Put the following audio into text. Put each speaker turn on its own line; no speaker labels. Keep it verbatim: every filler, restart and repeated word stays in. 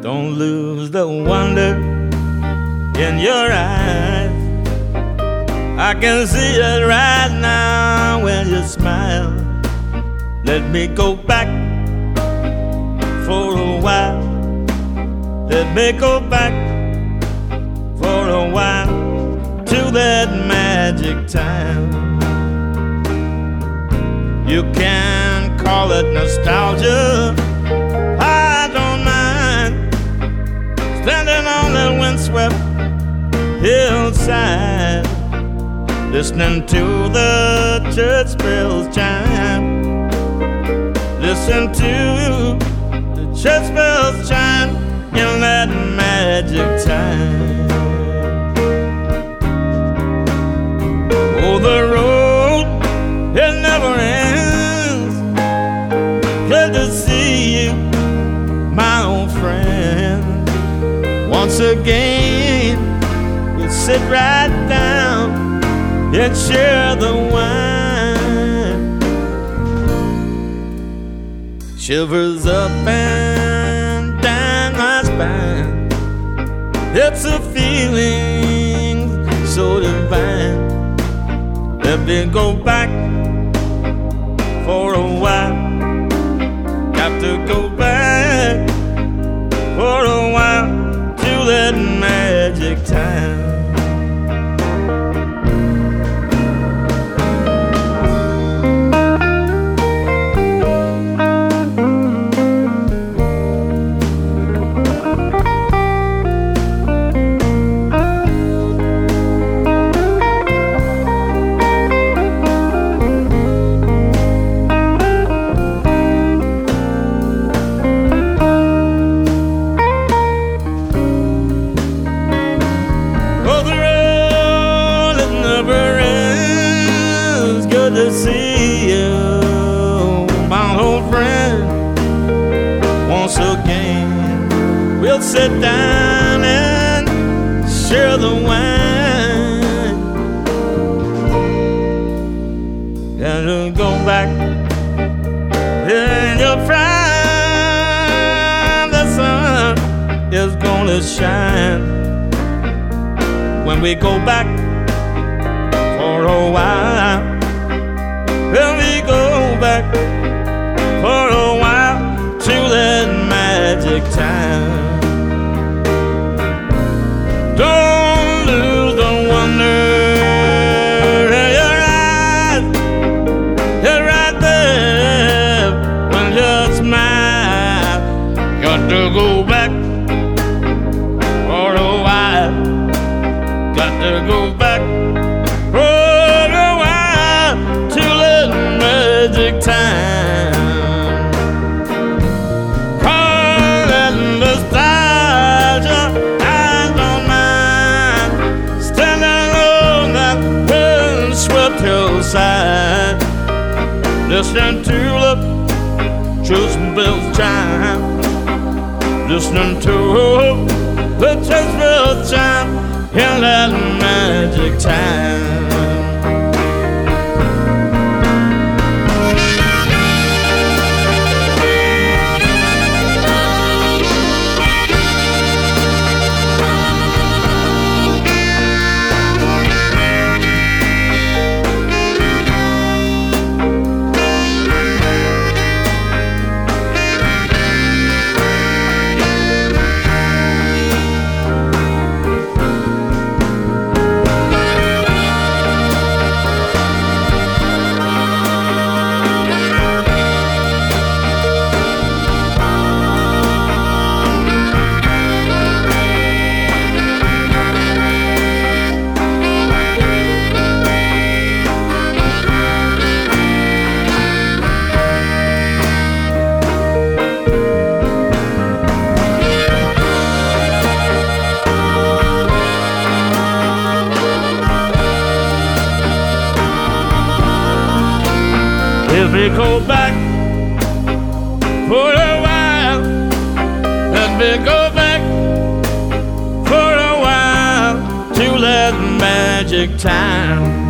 Don't lose the wonder in your eyes. I can see it right now when you smile. Let me go back for a while. Let me go back for a while to that magic time. You can call it nostalgia, I don't mind. Standing on that windswept hillside, listening to the church bells chime. Listen to the church bells chime in that magic time. Oh, the road, it never ends. Good to see you, my old friend. Once again, we'll sit right down and share the wine. Shivers up and down my spine. It's a feeling so divine. Let me go back for a while. Got to go back for a while to that magic time. To see you, my old friend. Once again, we'll sit down and share the wine. Gotta go back in your prime. The sun is gonna shine when we go back for a while. Let me go back for a while to that magic time. Don't lose the wonder in your eyes. You're right there when you smile. Got to go back for a while. Got to go back for a while to magic time. Call it nostalgia, I don't mind. Standing on that windswept hillside, listening to the church bells chime. Listening to the church bells chime in that magic time. If we go back for a while, let me go back for a while to that magic time.